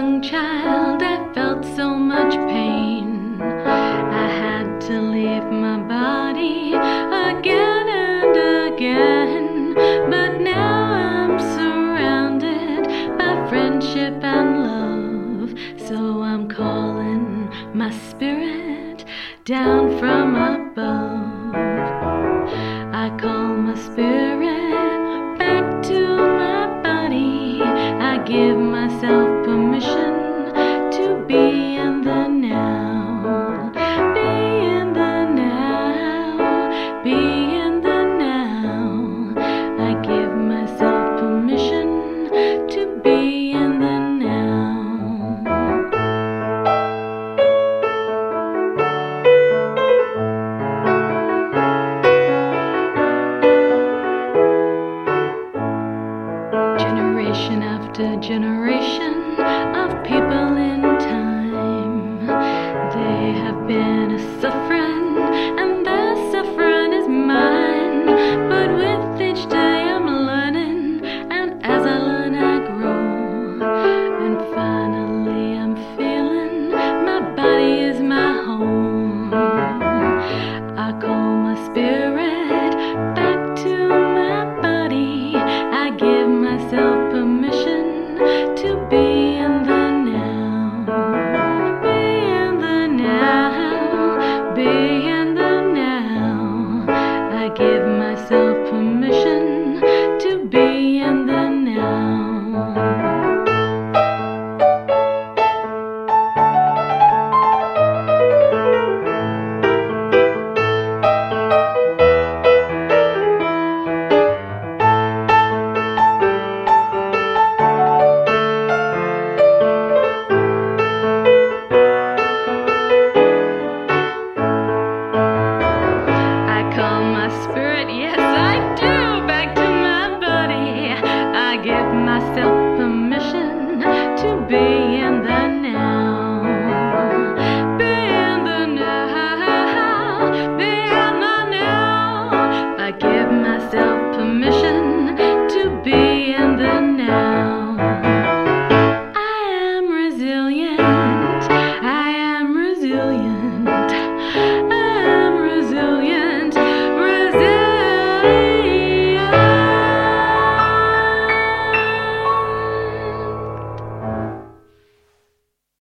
young child, I felt so much pain. I had to leave my body again and again. But now I'm surrounded by friendship and love. So I'm calling my spirit down from up